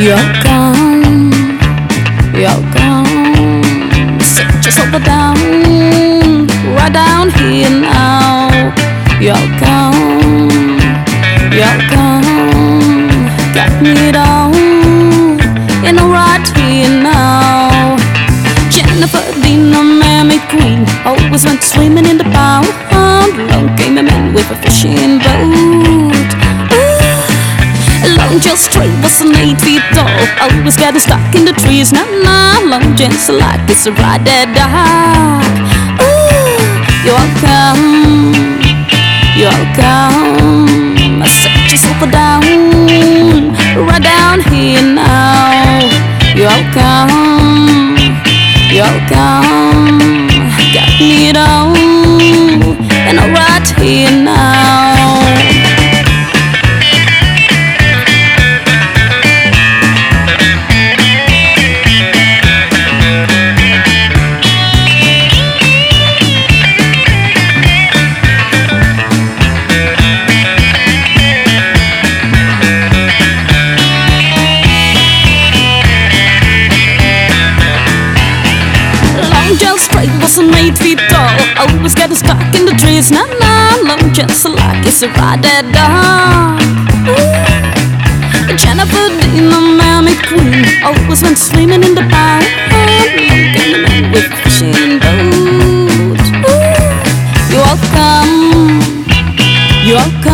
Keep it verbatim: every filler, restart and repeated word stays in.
You're gone, you're gone. Sit yourself down, right down here now. You're gone, you're gone. Got me down, you know, right here now. Jennifer Dina, Mammy Queen, always went swimming in the pond. Along came a man with a fishing boat. Long John Strait was an eight feet tall, always got stuck in the trees. Nah, nah, Long John's like this right there dark. Ooh, you're welcome, you're welcome. I set yourself down, right down here now. You're welcome, you're welcome. Got me down, and I'm right here now. Wasn't eight feet tall, always got stuck in the trees. Nah, nah, Long John's like it's right there dark. Ooh, Jennifer Dina, Mammy Queen, always went swimming in the pond. Long came a man with a fishing boat. Ooh, you're welcome, you're welcome.